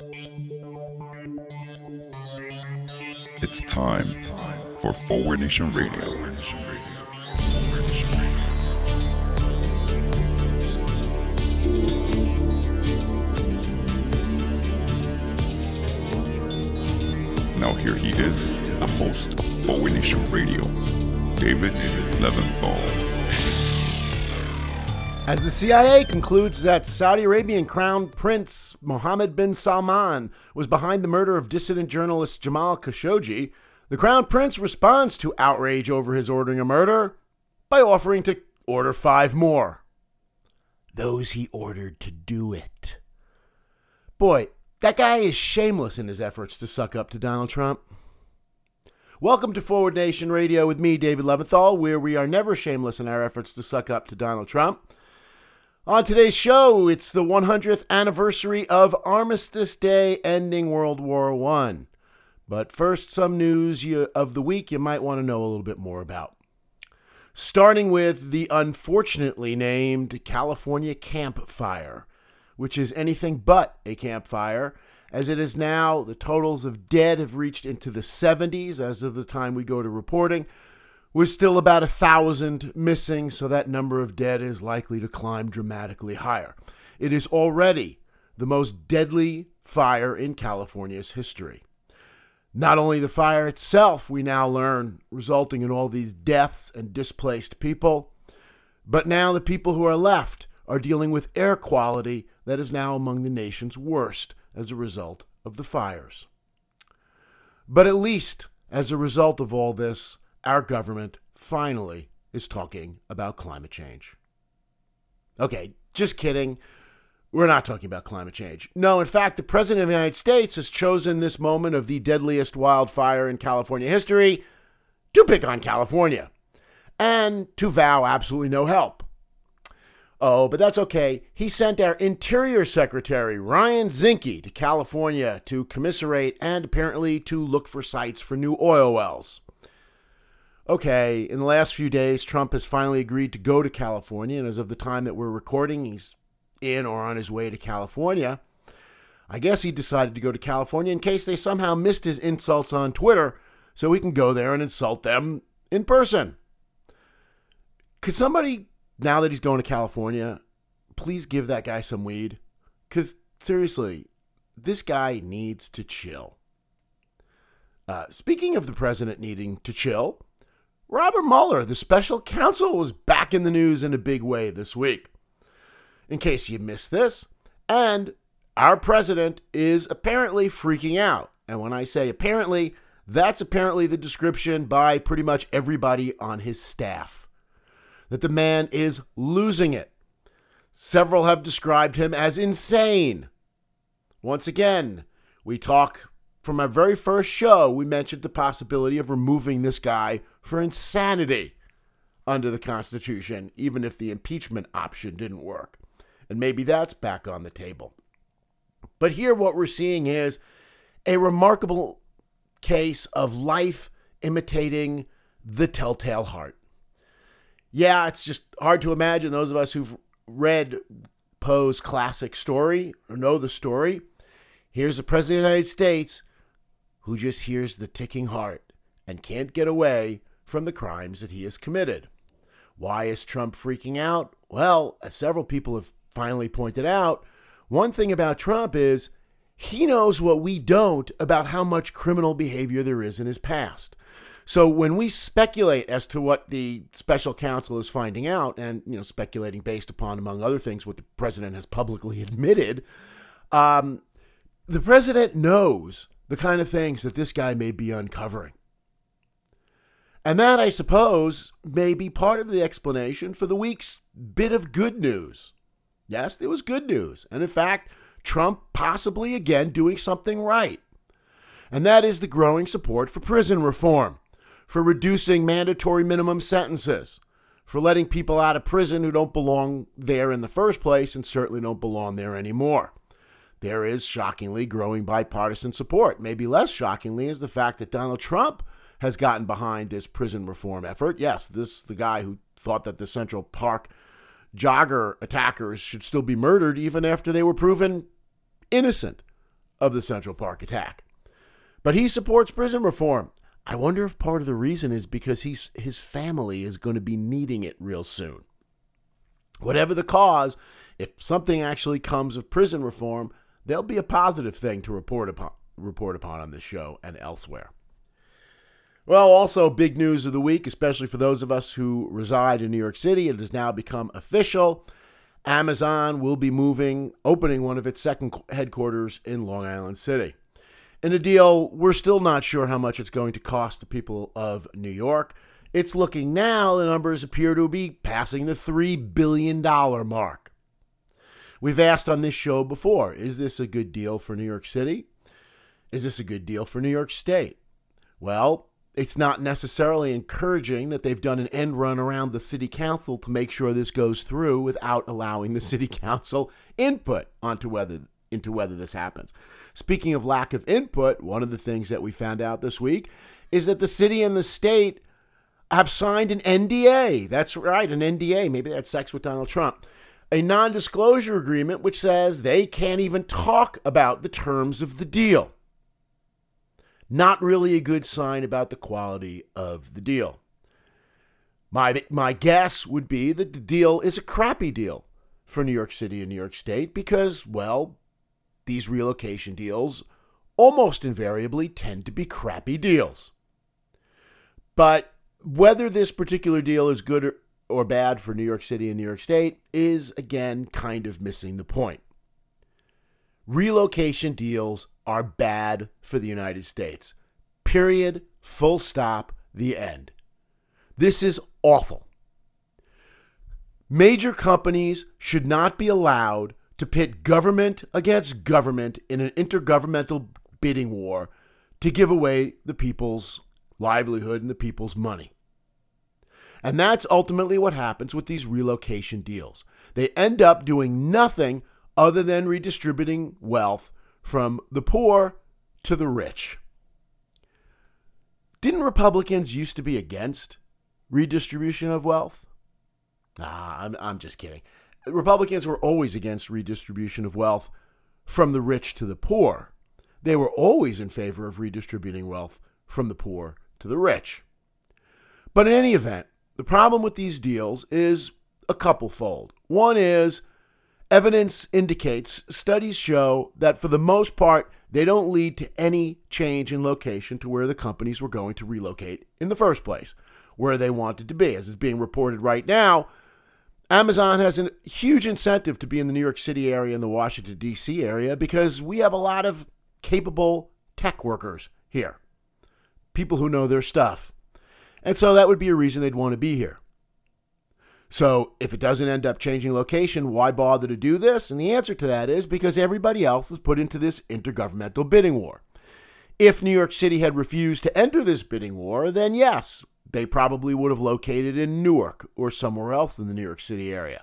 It's time for Forward Nation Radio. Now here he is, the host of Forward Nation Radio, David Leventhal. As the CIA concludes that Saudi Arabian Crown Prince Mohammed bin Salman was behind the murder of dissident journalist Jamal Khashoggi, the Crown Prince responds to outrage over his ordering a murder by offering to order 5 more. Those he ordered to do it. Boy, that guy is shameless in his efforts to suck up to Donald Trump. Welcome to Forward Nation Radio with me, David Leventhal, where we are never shameless in our efforts to suck up to Donald Trump. On today's show, it's the 100th anniversary of Armistice Day ending World War I. But first, some news of the week you might want to know a little bit more about. Starting with the unfortunately named California Camp Fire, which is anything but a campfire. As it is now, the totals of dead have reached into the 70s as of the time we go to reporting. We're still about 1,000 missing, so that number of dead is likely to climb dramatically higher. It is already the most deadly fire in California's history. Not only the fire itself, we now learn, resulting in all these deaths and displaced people, but now the people who are left are dealing with air quality that is now among the nation's worst as a result of the fires. But at least as a result of all this, our government finally is talking about climate change. Okay, just kidding. We're not talking about climate change. No, in fact, the President of the United States has chosen this moment of the deadliest wildfire in California history to pick on California and to vow absolutely no help. Oh, but that's okay. He sent our Interior Secretary, Ryan Zinke, to California to commiserate and apparently to look for sites for new oil wells. Okay, in the last few days, Trump has finally agreed to go to California, and as of the time that we're recording, he's in or on his way to California. I guess he decided to go to California in case they somehow missed his insults on Twitter, so he can go there and insult them in person. Could somebody, now that he's going to California, please give that guy some weed? Because, seriously, this guy needs to chill. Speaking of the president needing to chill, Robert Mueller, the special counsel, was back in the news in a big way this week. In case you missed this, and our president is apparently freaking out. And when I say apparently, that's apparently the description by pretty much everybody on his staff. That the man is losing it. Several have described him as insane. Once again, we talk from our very first show, we mentioned the possibility of removing this guy for insanity under the Constitution, even if the impeachment option didn't work. And maybe that's back on the table. But here what we're seeing is a remarkable case of life imitating the telltale heart. Yeah, it's just hard to imagine, those of us who've read Poe's classic story or know the story. Here's the President of the United States who just hears the ticking heart and can't get away from the crimes that he has committed. Why is Trump freaking out? Well, as several people have finally pointed out, one thing about Trump is he knows what we don't about how much criminal behavior there is in his past. So when we speculate as to what the special counsel is finding out, and speculating based upon, among other things, what the president has publicly admitted, the president knows the kind of things that this guy may be uncovering. And that, I suppose, may be part of the explanation for the week's bit of good news. Yes, there was good news. And in fact, Trump possibly again doing something right. And that is the growing support for prison reform, for reducing mandatory minimum sentences, for letting people out of prison who don't belong there in the first place and certainly don't belong there anymore. There is shockingly growing bipartisan support. Maybe less shockingly is the fact that Donald Trump has gotten behind this prison reform effort. Yes, this the guy who thought that the Central Park jogger attackers should still be murdered even after they were proven innocent of the Central Park attack. But he supports prison reform. I wonder if part of the reason is because his family is going to be needing it real soon. Whatever the cause, if something actually comes of prison reform, there'll be a positive thing to report upon on this show and elsewhere. Well, also big news of the week, especially for those of us who reside in New York City. It has now become official. Amazon will be opening one of its second headquarters in Long Island City. In a deal, we're still not sure how much it's going to cost the people of New York. It's looking now, the numbers appear to be passing the $3 billion mark. We've asked on this show before, is this a good deal for New York City? Is this a good deal for New York State? Well, it's not necessarily encouraging that they've done an end run around the city council to make sure this goes through without allowing the city council input into whether this happens. Speaking of lack of input, one of the things that we found out this week is that the city and the state have signed an NDA. That's right, an NDA. Maybe that's sex with Donald Trump. A non-disclosure agreement which says they can't even talk about the terms of the deal. Not really a good sign about the quality of the deal. My guess would be that the deal is a crappy deal for New York City and New York State because, well, these relocation deals almost invariably tend to be crappy deals. But whether this particular deal is good or bad for New York City and New York State is, again, kind of missing the point. Relocation deals are bad for the United States. Period. Full stop. The end. This is awful. Major companies should not be allowed to pit government against government in an intergovernmental bidding war to give away the people's livelihood and the people's money. And that's ultimately what happens with these relocation deals. They end up doing nothing other than redistributing wealth from the poor to the rich. Didn't Republicans used to be against redistribution of wealth? I'm just kidding. Republicans were always against redistribution of wealth from the rich to the poor. They were always in favor of redistributing wealth from the poor to the rich. But in any event, the problem with these deals is a couple-fold. One is evidence indicates, studies show that for the most part, they don't lead to any change in location to where the companies were going to relocate in the first place, where they wanted to be. As is being reported right now, Amazon has a huge incentive to be in the New York City area and the Washington, D.C. area because we have a lot of capable tech workers here, people who know their stuff. And so that would be a reason they'd want to be here. So if it doesn't end up changing location, why bother to do this? And the answer to that is because everybody else is put into this intergovernmental bidding war. If New York City had refused to enter this bidding war, then yes, they probably would have located in Newark or somewhere else in the New York City area.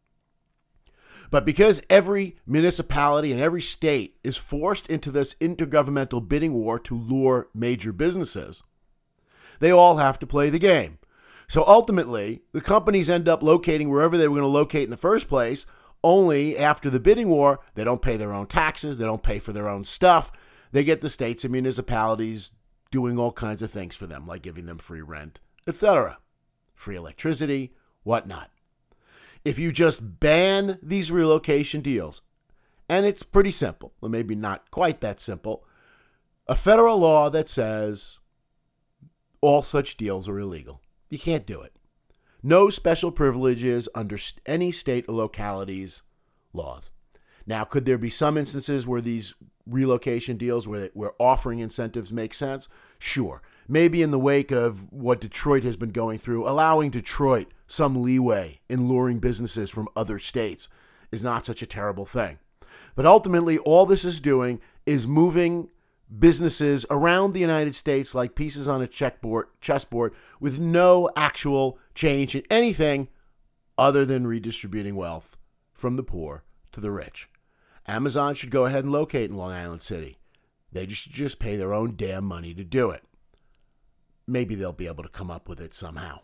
But because every municipality and every state is forced into this intergovernmental bidding war to lure major businesses, they all have to play the game. So ultimately, the companies end up locating wherever they were going to locate in the first place, only after the bidding war, they don't pay their own taxes, they don't pay for their own stuff. They get the states and municipalities doing all kinds of things for them, like giving them free rent, etc., free electricity, whatnot. If you just ban these relocation deals, and it's pretty simple, or maybe not quite that simple, a federal law that says all such deals are illegal. You can't do it. No special privileges under any state or locality's laws. Now, could there be some instances where these relocation deals where offering incentives make sense? Sure. Maybe in the wake of what Detroit has been going through, allowing Detroit some leeway in luring businesses from other states is not such a terrible thing. But ultimately, all this is doing is moving businesses around the United States like pieces on a chessboard with no actual change in anything other than redistributing wealth from the poor to the rich. Amazon should go ahead and locate in Long Island City. They should just pay their own damn money to do it. Maybe they'll be able to come up with it somehow.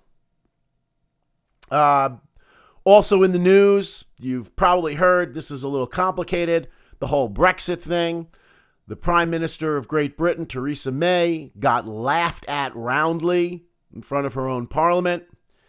Also in the news, you've probably heard, this is a little complicated, the whole Brexit thing. The Prime Minister of Great Britain, Theresa May, got laughed at roundly in front of her own parliament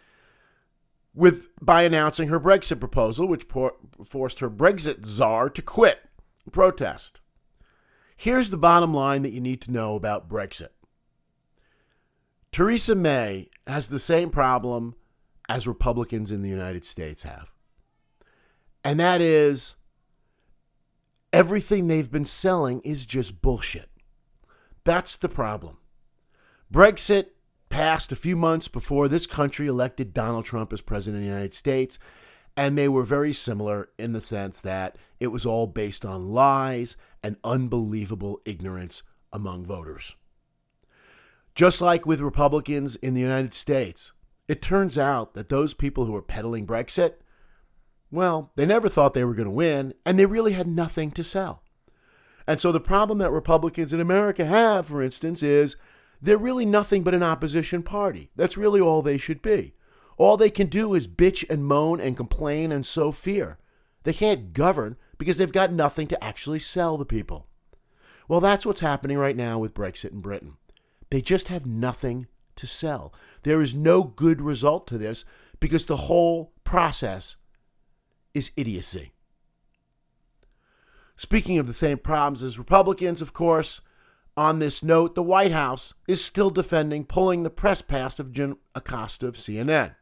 by announcing her Brexit proposal, which forced her Brexit czar to quit and protest. Here's the bottom line that you need to know about Brexit. Theresa May has the same problem as Republicans in the United States have. And that is, everything they've been selling is just bullshit. That's the problem. Brexit passed a few months before this country elected Donald Trump as president of the United States, and they were very similar in the sense that it was all based on lies and unbelievable ignorance among voters. Just like with Republicans in the United States, it turns out that those people who are peddling Brexit, well, they never thought they were going to win, and they really had nothing to sell. And so the problem that Republicans in America have, for instance, is they're really nothing but an opposition party. That's really all they should be. All they can do is bitch and moan and complain and sow fear. They can't govern because they've got nothing to actually sell the people. Well, that's what's happening right now with Brexit in Britain. They just have nothing to sell. There is no good result to this because the whole process is idiocy. Speaking of the same problems as Republicans, of course, on this note, the White House is still defending pulling the press pass of Jim Acosta of CNN.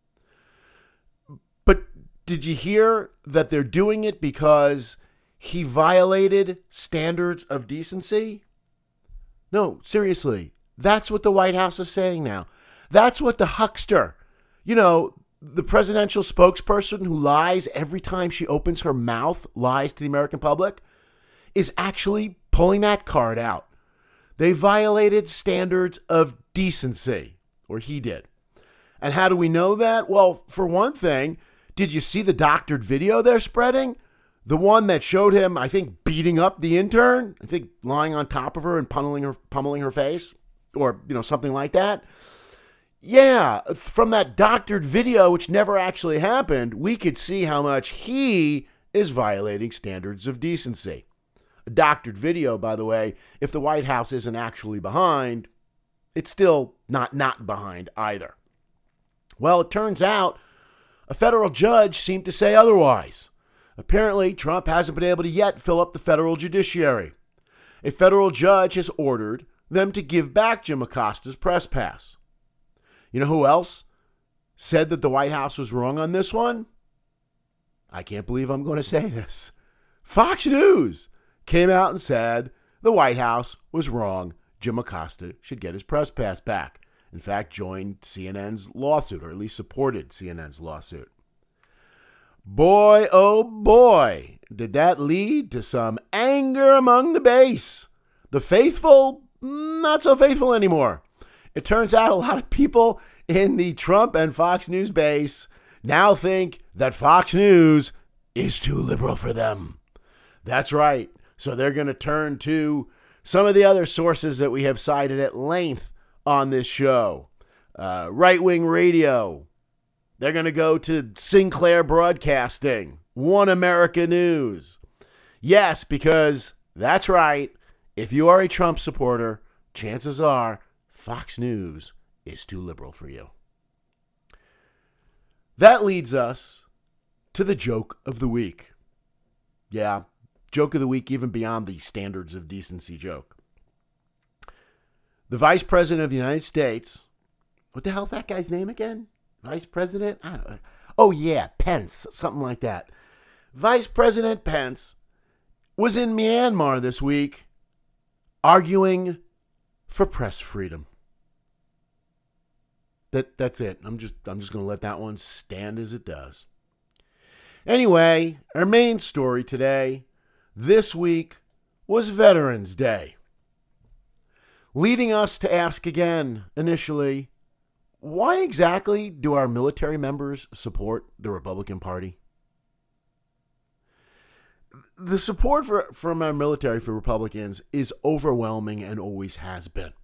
But did you hear that they're doing it because he violated standards of decency? No, seriously. That's what the White House is saying now. That's what the huckster, the presidential spokesperson who lies every time she opens her mouth, lies to the American public, is actually pulling that card out. They violated standards of decency, or he did. And how do we know that? Well, for one thing, did you see the doctored video they're spreading? The one that showed him, I think, beating up the intern, I think lying on top of her and pummeling her face, or, something like that. Yeah, from that doctored video, which never actually happened, we could see how much he is violating standards of decency. A doctored video, by the way, if the White House isn't actually behind, it's still not behind either. Well, it turns out a federal judge seemed to say otherwise. Apparently, Trump hasn't been able to yet fill up the federal judiciary. A federal judge has ordered them to give back Jim Acosta's press pass. You know who else said that the White House was wrong on this one? I can't believe I'm going to say this. Fox News came out and said the White House was wrong. Jim Acosta should get his press pass back. In fact, joined CNN's lawsuit, or at least supported CNN's lawsuit. Boy, oh boy, did that lead to some anger among the base. The faithful, not so faithful anymore. It turns out a lot of people in the Trump and Fox News base now think that Fox News is too liberal for them. That's right. So they're going to turn to some of the other sources that we have cited at length on this show. Right-wing radio. They're going to go to Sinclair Broadcasting, One America News. Yes, because that's right. If you are a Trump supporter, chances are Fox News is too liberal for you. That leads us to the joke of the week. Yeah, joke of the week even beyond the standards of decency joke. The Vice President of the United States, what the hell's that guy's name again? Vice President? I don't know. Oh yeah, Pence, something like that. Vice President Pence was in Myanmar this week arguing for press freedom. That's it. I'm just going to let that one stand as it does. Anyway, our main story today, this week, was Veterans Day. Leading us to ask again, initially, why exactly do our military members support the Republican Party? The support from our military for Republicans is overwhelming and always has been.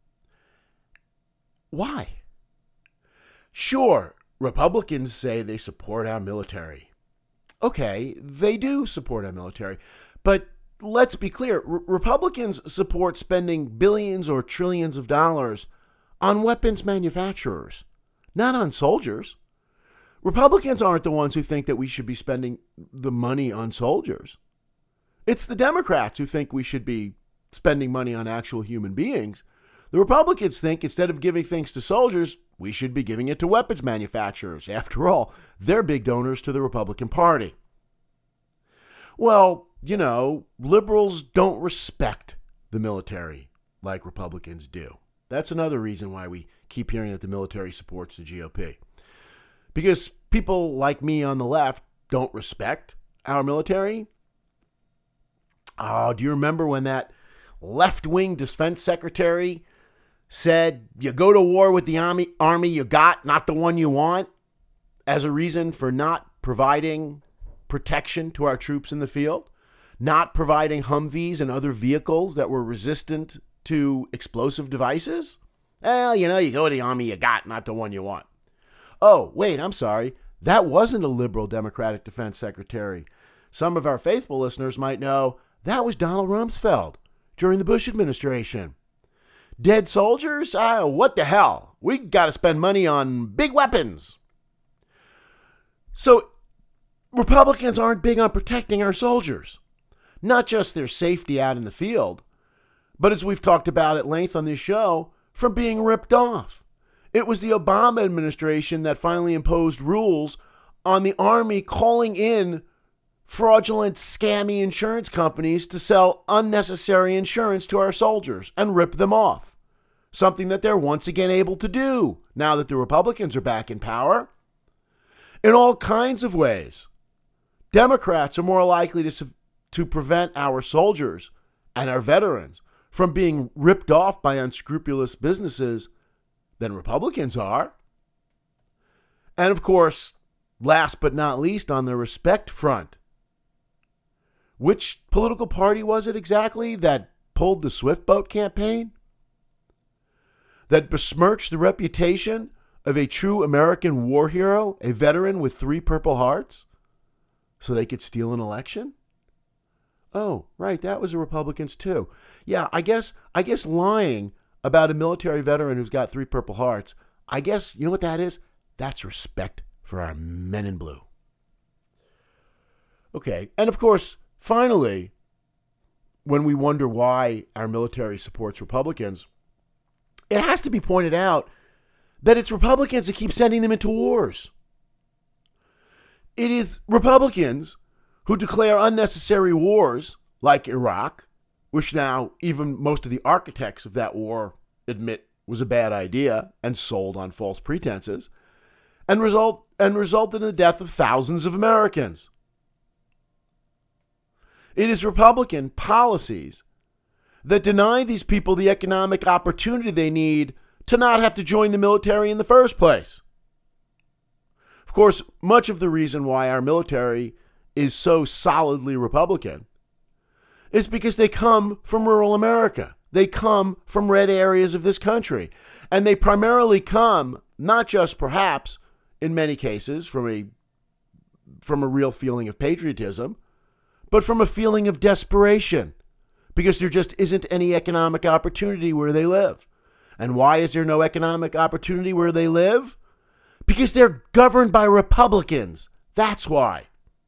Why? Sure, Republicans say they support our military. Okay, they do support our military, but let's be clear, Republicans support spending billions or trillions of dollars on weapons manufacturers, not on soldiers. Republicans aren't the ones who think that we should be spending the money on soldiers. It's the Democrats who think we should be spending money on actual human beings. The Republicans think instead of giving things to soldiers, we should be giving it to weapons manufacturers. After all, they're big donors to the Republican Party. Well, liberals don't respect the military like Republicans do. That's another reason why we keep hearing that the military supports the GOP. Because people like me on the left don't respect our military. Oh, do you remember when that left-wing defense secretary said, you go to war with the army you got, not the one you want, as a reason for not providing protection to our troops in the field, not providing Humvees and other vehicles that were resistant to explosive devices? Well, you go to the army you got, not the one you want. Oh, wait, I'm sorry. That wasn't a liberal Democratic defense secretary. Some of our faithful listeners might know that was Donald Rumsfeld during the Bush administration. Dead soldiers? What the hell? We got to spend money on big weapons. So Republicans aren't big on protecting our soldiers. Not just their safety out in the field, but as we've talked about at length on this show, from being ripped off. It was the Obama administration that finally imposed rules on the Army calling in fraudulent, scammy insurance companies to sell unnecessary insurance to our soldiers and rip them off. Something that they're once again able to do now that the Republicans are back in power. In all kinds of ways, Democrats are more likely to prevent our soldiers and our veterans from being ripped off by unscrupulous businesses than Republicans are. And of course, last but not least, on the respect front, which political party was it exactly that pulled the Swift Boat campaign? That besmirched the reputation of a true American war hero, a veteran with 3 Purple Hearts, so they could steal an election? Oh, right, that was the Republicans too. Yeah, I guess lying about a military veteran who's got 3 Purple Hearts, I guess, you know what that is? That's respect for our men in blue. Okay, and of course, finally, when we wonder why our military supports Republicans, it has to be pointed out that it's Republicans that keep sending them into wars. It is Republicans who declare unnecessary wars like Iraq, which now even most of the architects of that war admit was a bad idea and sold on false pretenses, and resulted in the death of thousands of Americans. It is Republican policies that deny these people the economic opportunity they need to not have to join the military in the first place. Of course, much of the reason why our military is so solidly Republican is because they come from rural America. They come from red areas of this country. And they primarily come, not just perhaps, in many cases, from a real feeling of patriotism, but from a feeling of desperation, because there just isn't any economic opportunity where they live. And why is there no economic opportunity where they live? Because they're governed by Republicans. That's why.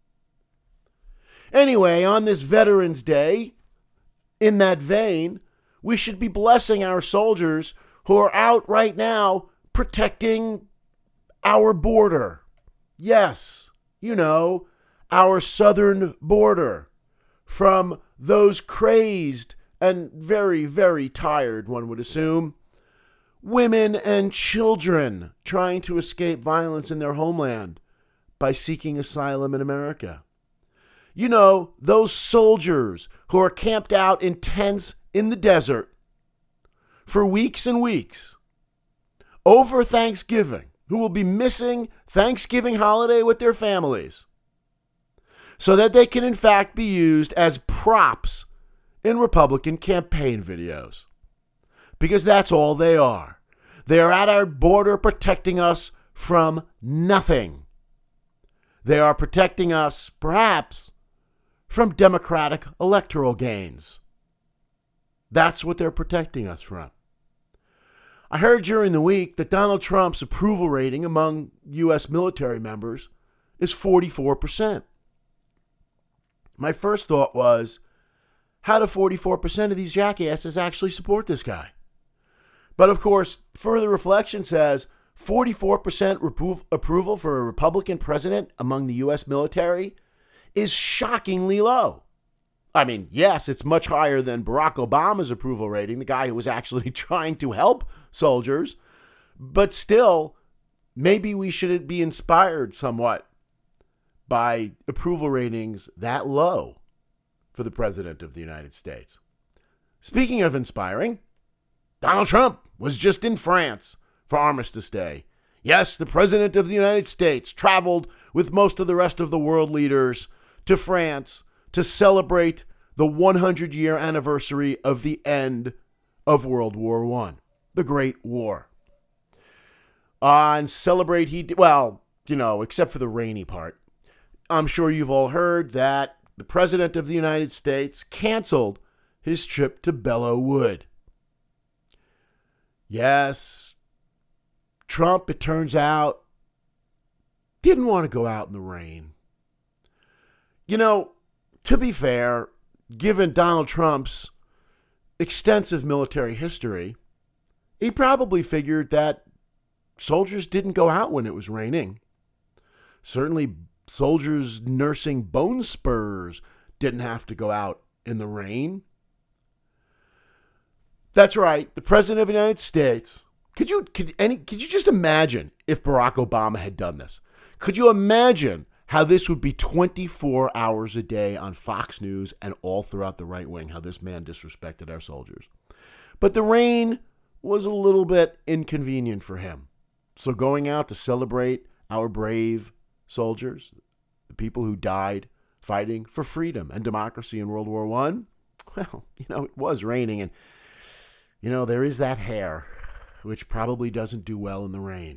Anyway, on this Veterans Day, in that vein, we should be blessing our soldiers who are out right now protecting our border. Yes, our southern border from those crazed and very, very tired, one would assume, women and children trying to escape violence in their homeland by seeking asylum in America. Those soldiers who are camped out in tents in the desert for weeks and weeks over Thanksgiving, who will be missing Thanksgiving holiday with their families, so that they can in fact be used as props in Republican campaign videos. Because that's all they are. They are at our border protecting us from nothing. They are protecting us, perhaps, from Democratic electoral gains. That's what they're protecting us from. I heard during the week that Donald Trump's approval rating among U.S. military members is 44%. My first thought was, how do 44% of these jackasses actually support this guy? But of course, further reflection says 44% approval for a Republican president among the U.S. military is shockingly low. I mean, yes, it's much higher than Barack Obama's approval rating, the guy who was actually trying to help soldiers. But still, maybe we should be inspired somewhat by approval ratings that low for the President of the United States. Speaking of inspiring, Donald Trump was just in France for Armistice Day. Yes, the President of the United States traveled with most of the rest of the world leaders to France to celebrate the 100-year anniversary of the end of World War I, the Great War. And celebrate except for the rainy part. I'm sure you've all heard that the President of the United States canceled his trip to Belleau Wood. Yes, Trump, it turns out, didn't want to go out in the rain. To be fair, given Donald Trump's extensive military history, he probably figured that soldiers didn't go out when it was raining. Certainly, soldiers nursing bone spurs didn't have to go out in the rain. That's right, the President of the United States. Could you just imagine if Barack Obama had done this? Could you imagine how this would be 24 hours a day on Fox News and all throughout the right wing, how this man disrespected our soldiers? But the rain was a little bit inconvenient for him. So going out to celebrate our brave soldiers, the people who died fighting for freedom and democracy in World War I, well, it was raining. And, there is that hair, which probably doesn't do well in the rain.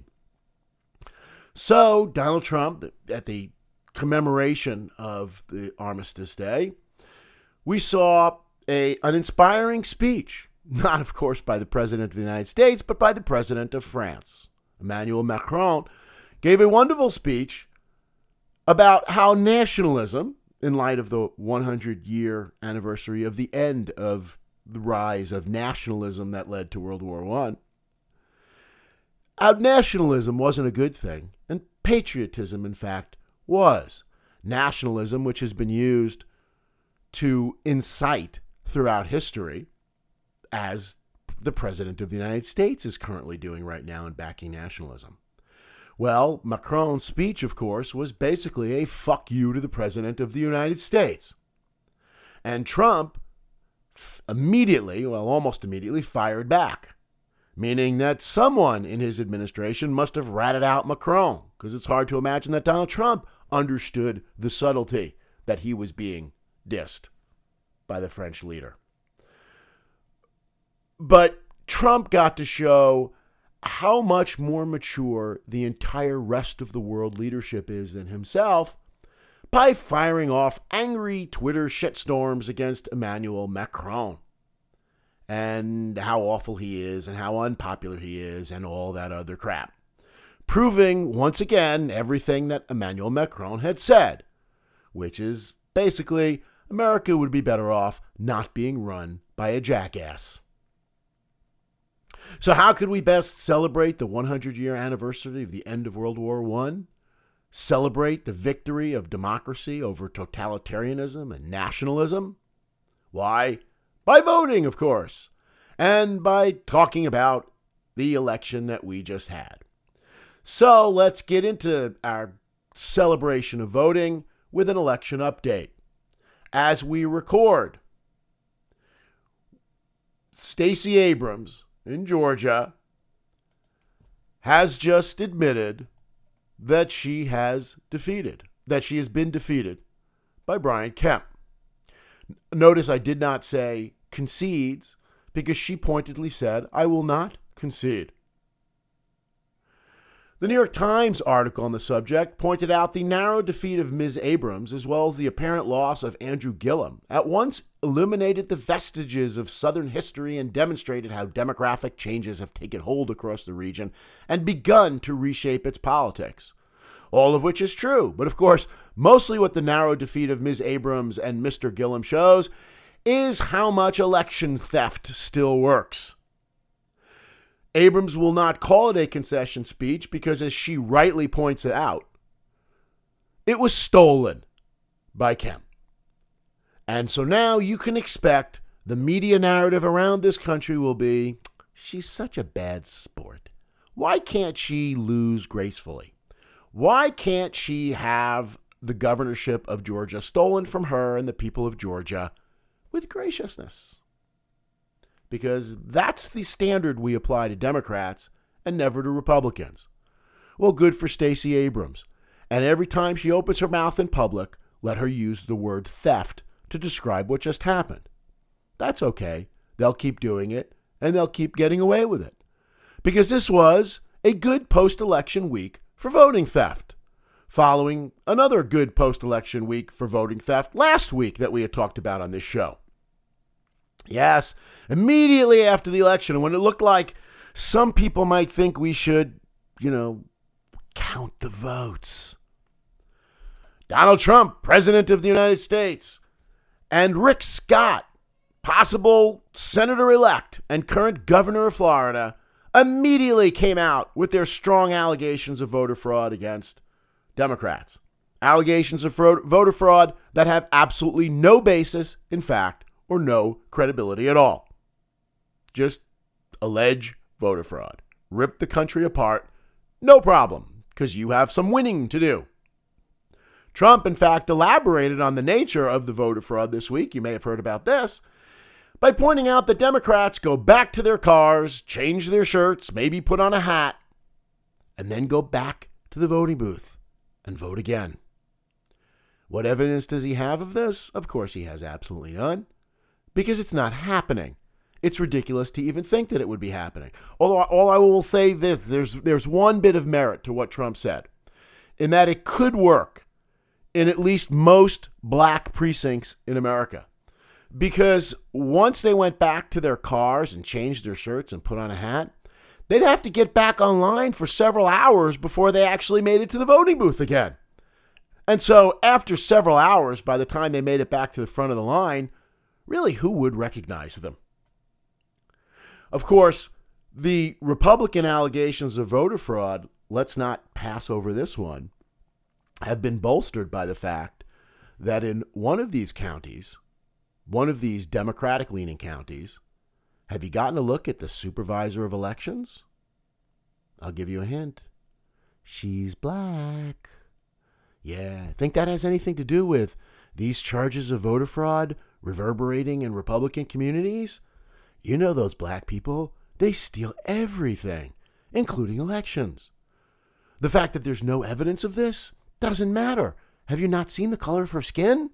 So Donald Trump, at the commemoration of the Armistice Day, we saw an inspiring speech, not, of course, by the President of the United States, but by the President of France. Emmanuel Macron gave a wonderful speech about how nationalism, in light of the 100-year anniversary of the end of the rise of nationalism that led to World War I, how nationalism wasn't a good thing, and patriotism, in fact, was. Nationalism, which has been used to incite throughout history, as the President of the United States is currently doing right now in backing nationalism. Well, Macron's speech, of course, was basically a fuck you to the President of the United States. And Trump almost immediately fired back, meaning that someone in his administration must have ratted out Macron, because it's hard to imagine that Donald Trump understood the subtlety that he was being dissed by the French leader. But Trump got to show how much more mature the entire rest of the world leadership is than himself by firing off angry Twitter shitstorms against Emmanuel Macron and how awful he is and how unpopular he is and all that other crap. Proving, once again, everything that Emmanuel Macron had said, which is basically America would be better off not being run by a jackass. So how could we best celebrate the 100-year anniversary of the end of World War I? Celebrate the victory of democracy over totalitarianism and nationalism? Why? By voting, of course, and by talking about the election that we just had. So let's get into our celebration of voting with an election update. As we record, Stacey Abrams in Georgia has just admitted that she has been defeated by Brian Kemp. Notice I did not say concedes, because she pointedly said, I will not concede. The New York Times article on the subject pointed out the narrow defeat of Ms. Abrams, as well as the apparent loss of Andrew Gillum, at once illuminated the vestiges of Southern history and demonstrated how demographic changes have taken hold across the region and begun to reshape its politics. All of which is true, but of course, mostly what the narrow defeat of Ms. Abrams and Mr. Gillum shows is how much election theft still works. Abrams will not call it a concession speech because, as she rightly points it out, it was stolen by Kemp. And so now you can expect the media narrative around this country will be, she's such a bad sport. Why can't she lose gracefully? Why can't she have the governorship of Georgia stolen from her and the people of Georgia with graciousness? Because that's the standard we apply to Democrats and never to Republicans. Well, good for Stacey Abrams. And every time she opens her mouth in public, let her use the word theft to describe what just happened. That's okay. They'll keep doing it, and they'll keep getting away with it. Because this was a good post-election week for voting theft, following another good post-election week for voting theft last week that we had talked about on this show. Yes, immediately after the election, when it looked like some people might think we should, count the votes. Donald Trump, President of the United States, and Rick Scott, possible senator-elect and current governor of Florida, immediately came out with their strong allegations of voter fraud against Democrats. Allegations of voter fraud that have absolutely no basis in fact or no credibility at all. Just allege voter fraud. Rip the country apart. No problem, because you have some winning to do. Trump, in fact, elaborated on the nature of the voter fraud this week. You may have heard about this by pointing out that Democrats go back to their cars, change their shirts, maybe put on a hat, and then go back to the voting booth and vote again. What evidence does he have of this? Of course, he has absolutely none. Because it's not happening. It's ridiculous to even think that it would be happening. Although all I will say this, there's one bit of merit to what Trump said, in that it could work in at least most black precincts in America. Because once they went back to their cars and changed their shirts and put on a hat, they'd have to get back online for several hours before they actually made it to the voting booth again. And so after several hours, by the time they made it back to the front of the line, really, who would recognize them? Of course, the Republican allegations of voter fraud, let's not pass over this one, have been bolstered by the fact that in one of these counties, one of these Democratic-leaning counties, have you gotten a look at the supervisor of elections? I'll give you a hint. She's black. Yeah, think that has anything to do with these charges of voter fraud reverberating in Republican communities? You know those black people, they steal everything, including elections. The fact that there's no evidence of this doesn't matter. Have you not seen the color of her skin?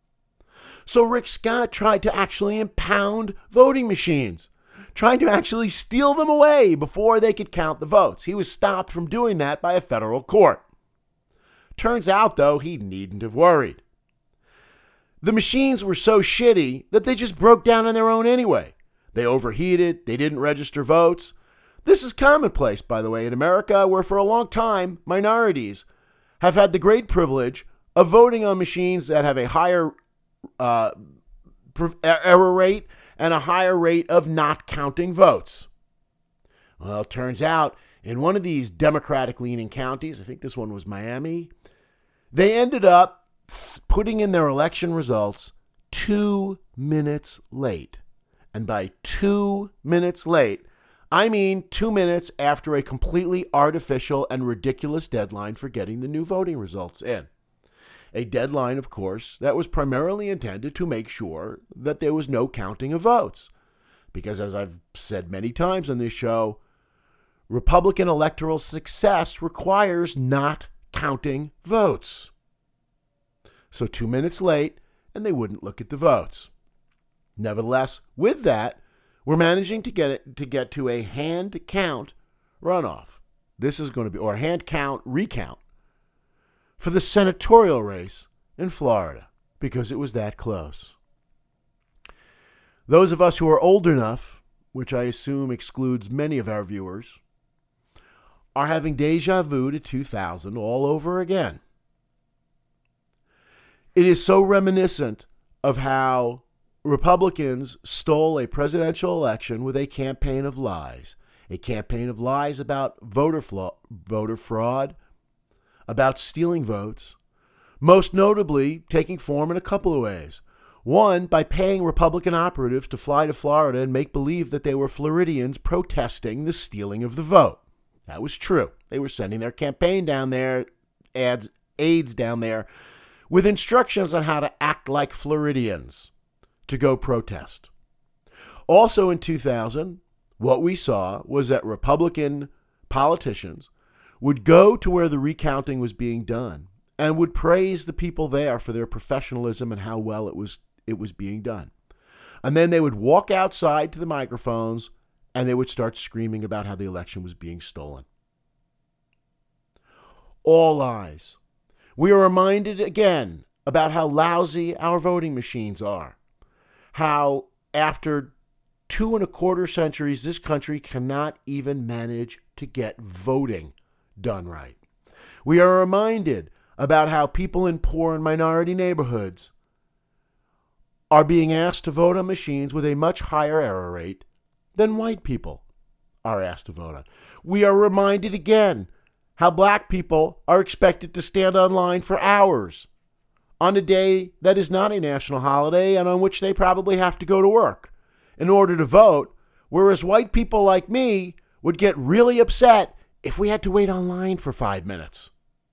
So Rick Scott tried to actually impound voting machines, trying to actually steal them away before they could count the votes. He was stopped from doing that by a federal court. Turns out, though, he needn't have worried. The machines were so shitty that they just broke down on their own anyway. They overheated, they didn't register votes. This is commonplace, by the way, in America, where for a long time, minorities have had the great privilege of voting on machines that have a higher error rate and a higher rate of not counting votes. Well, it turns out in one of these Democratic-leaning counties, I think this one was Miami, they ended up putting in their election results 2 minutes late. And by 2 minutes late, I mean 2 minutes after a completely artificial and ridiculous deadline for getting the new voting results in. A deadline, of course, that was primarily intended to make sure that there was no counting of votes. Because as I've said many times on this show, Republican electoral success requires not counting votes. So 2 minutes late, and they wouldn't look at the votes. Nevertheless, with that, we're managing to get to a hand count runoff. this is going to be, or hand count, recount, for the senatorial race in Florida, because it was that close. Those of us who are old enough, which I assume excludes many of our viewers, are having deja vu to 2000 all over again. It is so reminiscent of how Republicans stole a presidential election with a campaign of lies about voter fraud, about stealing votes, most notably taking form in a couple of ways. One, by paying Republican operatives to fly to Florida and make believe that they were Floridians protesting the stealing of the vote. That was true. They were sending their campaign down there, aides down there, with instructions on how to act like Floridians to go protest. Also in 2000, what we saw was that Republican politicians would go to where the recounting was being done and would praise the people there for their professionalism and how well it was being done. And then they would walk outside to the microphones and they would start screaming about how the election was being stolen. All lies. We are reminded again about how lousy our voting machines are. How after 2.25 centuries, this country cannot even manage to get voting done right. We are reminded about how people in poor and minority neighborhoods are being asked to vote on machines with a much higher error rate than white people are asked to vote on. We are reminded again how black people are expected to stand online for hours on a day that is not a national holiday and on which they probably have to go to work in order to vote, whereas white people like me would get really upset if we had to wait online for 5 minutes.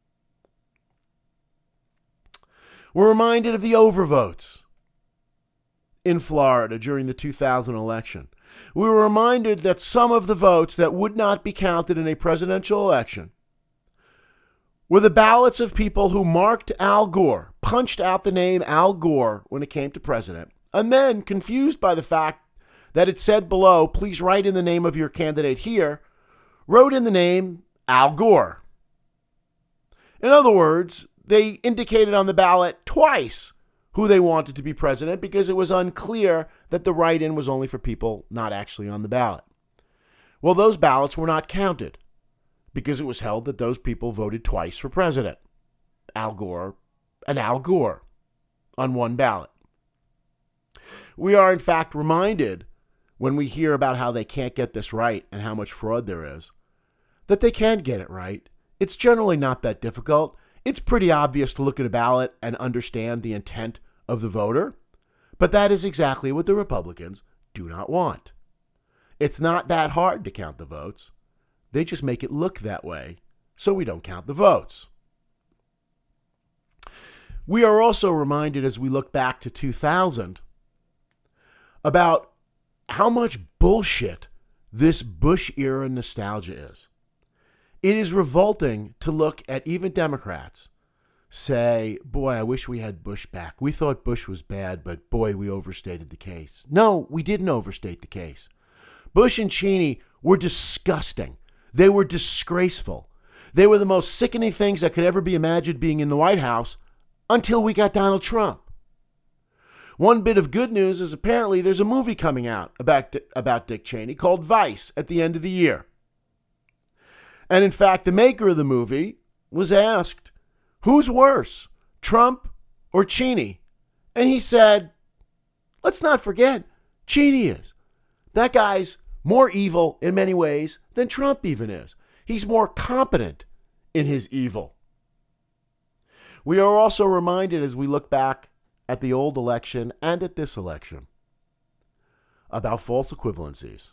We're reminded of the overvotes in Florida during the 2000 election. We were reminded that some of the votes that would not be counted in a presidential election were the ballots of people who marked Al Gore, punched out the name Al Gore when it came to president, and then, confused by the fact that it said below, please write in the name of your candidate here, wrote in the name Al Gore. In other words, they indicated on the ballot twice who they wanted to be president because it was unclear that the write-in was only for people not actually on the ballot. Well, those ballots were not counted because it was held that those people voted twice for president, Al Gore and Al Gore, on one ballot. We are, in fact, reminded when we hear about how they can't get this right and how much fraud there is, that they can get it right. It's generally not that difficult. It's pretty obvious to look at a ballot and understand the intent of the voter, but that is exactly what the Republicans do not want. It's not that hard to count the votes. They just make it look that way so we don't count the votes. We are also reminded as we look back to 2000 about how much bullshit this Bush-era nostalgia is. It is revolting to look at even Democrats say, boy, I wish we had Bush back. We thought Bush was bad, but boy, we overstated the case. No, we didn't overstate the case. Bush and Cheney were disgusting. They were disgraceful. They were the most sickening things that could ever be imagined being in the White House until we got Donald Trump. One bit of good news is apparently there's a movie coming out about Dick Cheney called Vice at the end of the year. And in fact, the maker of the movie was asked, who's worse, Trump or Cheney? And he said, let's not forget, Cheney is. That guy's more evil in many ways than Trump even is. He's more competent in his evil. We are also reminded as we look back at the old election and at this election about false equivalencies.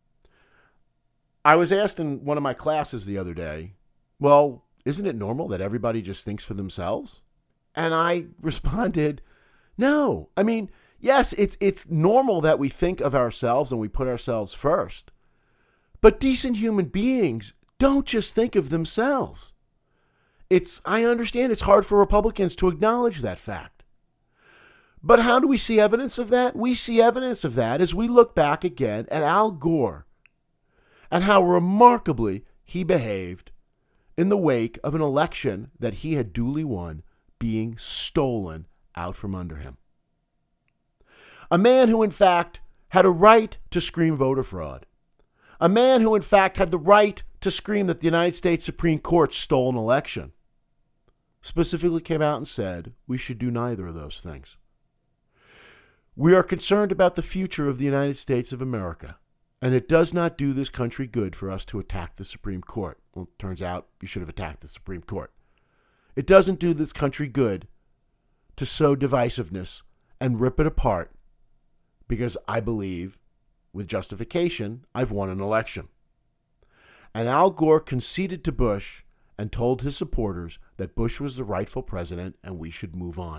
I was asked in one of my classes the other day, well, isn't it normal that everybody just thinks for themselves? And I responded, no. I mean, yes, it's normal that we think of ourselves and we put ourselves first. But decent human beings don't just think of themselves. I understand it's hard for Republicans to acknowledge that fact. But how do we see evidence of that? We see evidence of that as we look back again at Al Gore and how remarkably he behaved in the wake of an election that he had duly won being stolen out from under him. A man who, in fact, had a right to scream voter fraud. A man who, in fact, had the right to scream that the United States Supreme Court stole an election, specifically came out and said we should do neither of those things. We are concerned about the future of the United States of America, and it does not do this country good for us to attack the Supreme Court. Well, it turns out you should have attacked the Supreme Court. It doesn't do this country good to sow divisiveness and rip it apart because I believe, with justification, I've won an election. And Al Gore conceded to Bush and told his supporters that Bush was the rightful president and we should move on.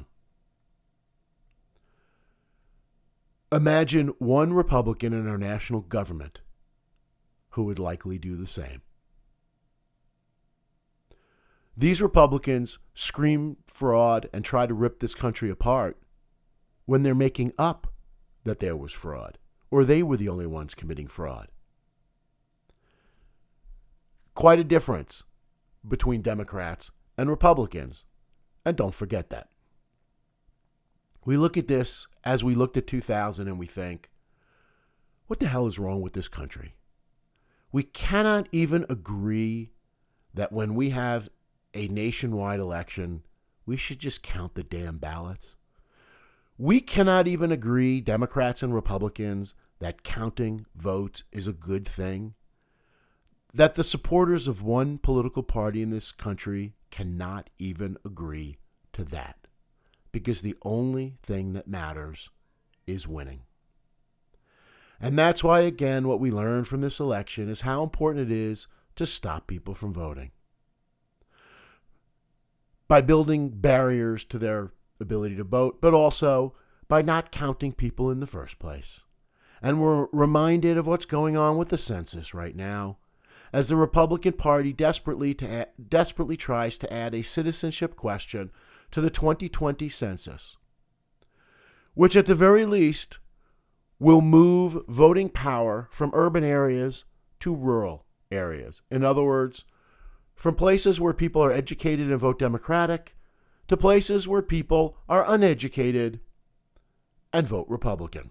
Imagine one Republican in our national government who would likely do the same. These Republicans scream fraud and try to rip this country apart when they're making up that there was fraud, or they were the only ones committing fraud. Quite a difference between Democrats and Republicans, and don't forget that. We look at this as we looked at 2000 and we think, what the hell is wrong with this country? We cannot even agree that when we have a nationwide election, we should just count the damn ballots. We cannot even agree, Democrats and Republicans, that counting votes is a good thing. That the supporters of one political party in this country cannot even agree to that. Because the only thing that matters is winning. And that's why, again, what we learned from this election is how important it is to stop people from voting. By building barriers to their ability to vote, but also by not counting people in the first place. And we're reminded of what's going on with the census right now, as the Republican Party desperately tries to add a citizenship question to the 2020 census, which at the very least will move voting power from urban areas to rural areas. In other words, from places where people are educated and vote Democratic to places where people are uneducated and vote Republican.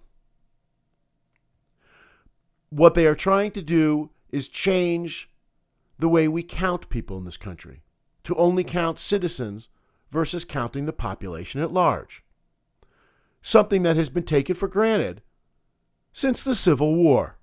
What they are trying to do is change the way we count people in this country, to only count citizens versus counting the population at large. Something that has been taken for granted since the Civil War.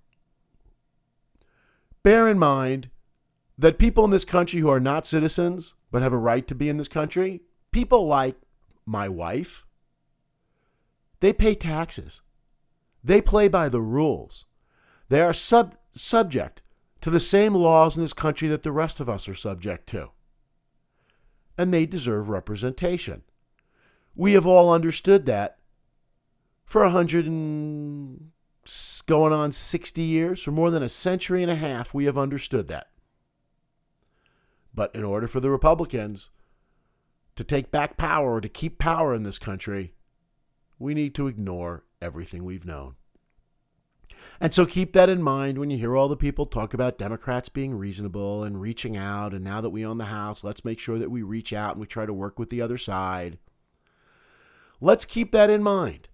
Bear in mind that people in this country who are not citizens but have a right to be in this country, people like my wife, they pay taxes. They play by the rules. They are subject to the same laws in this country that the rest of us are subject to. And they deserve representation. We have all understood that for 100 and going on 60 years, for more than a century and a half, we have understood that. But in order for the Republicans to take back power or to keep power in this country, we need to ignore everything we've known. And so keep that in mind when you hear all the people talk about Democrats being reasonable and reaching out. And now that we own the House, let's make sure that we reach out and we try to work with the other side. Let's keep that in mind.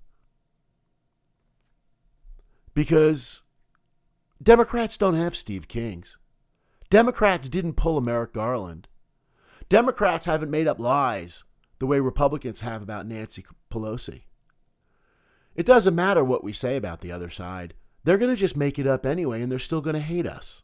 Because Democrats don't have Steve Kings. Democrats didn't pull a Merrick Garland. Democrats haven't made up lies the way Republicans have about Nancy Pelosi. It doesn't matter what we say about the other side. They're going to just make it up anyway, and they're still going to hate us.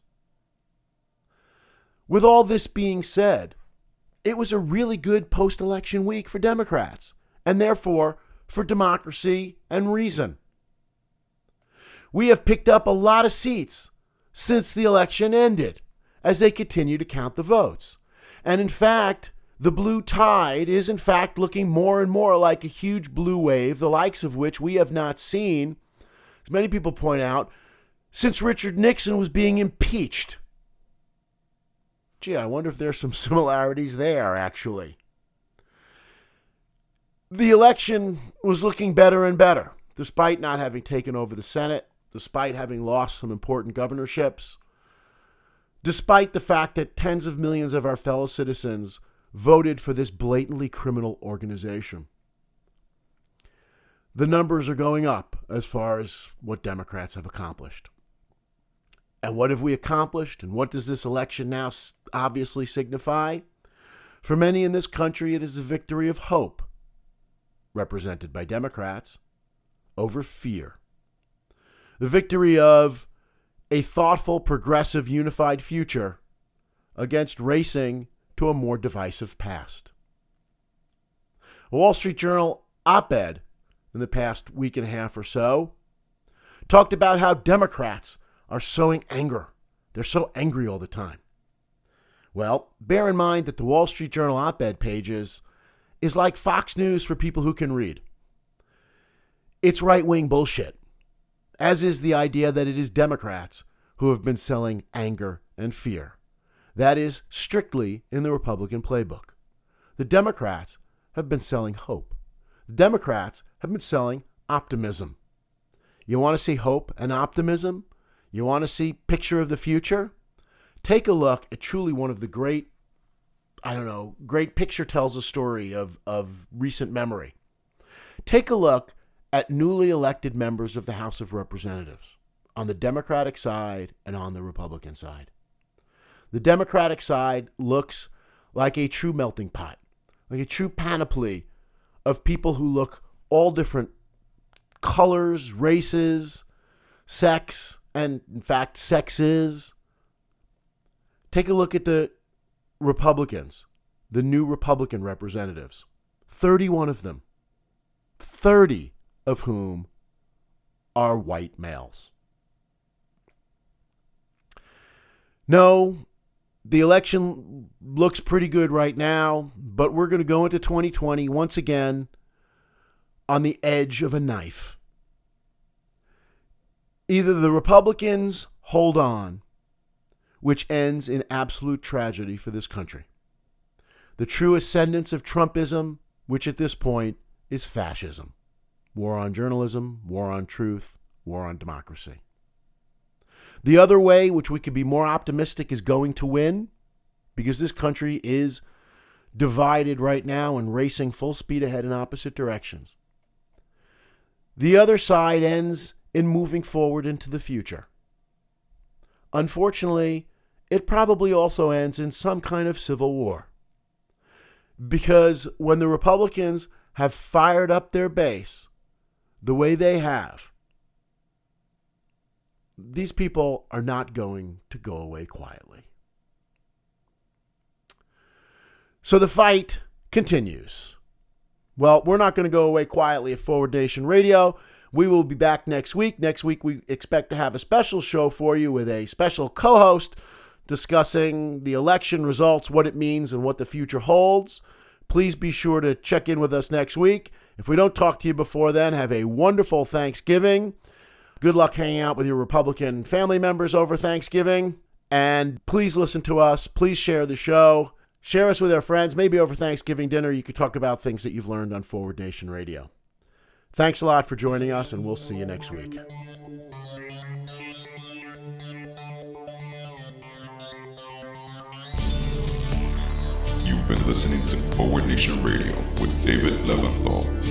With all this being said, it was a really good post-election week for Democrats, and therefore for democracy and reason. We have picked up a lot of seats since the election ended, as they continue to count the votes. And in fact, the blue tide is in fact looking more and more like a huge blue wave, the likes of which we have not seen, as many people point out, since Richard Nixon was being impeached. Gee, I wonder if there's some similarities there, actually. The election was looking better and better, despite not having taken over the Senate, despite having lost some important governorships, despite the fact that tens of millions of our fellow citizens voted for this blatantly criminal organization. The numbers are going up as far as what Democrats have accomplished. And what have we accomplished? And what does this election now obviously signify? For many in this country, it is a victory of hope, represented by Democrats, over fear. The victory of a thoughtful, progressive, unified future against racing to a more divisive past. A Wall Street Journal op-ed in the past week and a half or so talked about how Democrats are sowing anger. They're so angry all the time. Well, bear in mind that the Wall Street Journal op-ed pages is like Fox News for people who can read. It's right-wing bullshit, as is the idea that it is Democrats who have been selling anger and fear. That is strictly in the Republican playbook. The Democrats have been selling hope. The Democrats have been selling optimism. You want to see hope and optimism? You want to see picture of the future? Take a look at truly one of the great picture tells a story of recent memory. Take a look at newly elected members of the House of Representatives on the Democratic side and on the Republican side. The Democratic side looks like a true melting pot, like a true panoply of people who look all different colors, races, sex, and in fact, sexes. Take a look at the Republicans, the new Republican representatives. 31 of them. 30 of whom are white males. No, the election looks pretty good right now, but we're going to go into 2020 once again on the edge of a knife. Either the Republicans hold on, which ends in absolute tragedy for this country. The true ascendance of Trumpism, which at this point is fascism. War on journalism, war on truth, war on democracy. The other way, which we could be more optimistic, is going to win, because this country is divided right now and racing full speed ahead in opposite directions. The other side ends in moving forward into the future. Unfortunately, it probably also ends in some kind of civil war. Because when the Republicans have fired up their base the way they have, these people are not going to go away quietly. So the fight continues. Well, we're not going to go away quietly at Forward Nation Radio. We will be back next week. Next week, we expect to have a special show for you with a special co-host discussing the election results, what it means, and what the future holds. Please be sure to check in with us next week. If we don't talk to you before then, have a wonderful Thanksgiving. Good luck hanging out with your Republican family members over Thanksgiving. And please listen to us. Please share the show. Share us with our friends. Maybe over Thanksgiving dinner, you could talk about things that you've learned on Forward Nation Radio. Thanks a lot for joining us, and we'll see you next week. You've been listening to Forward Nation Radio with David Leventhal.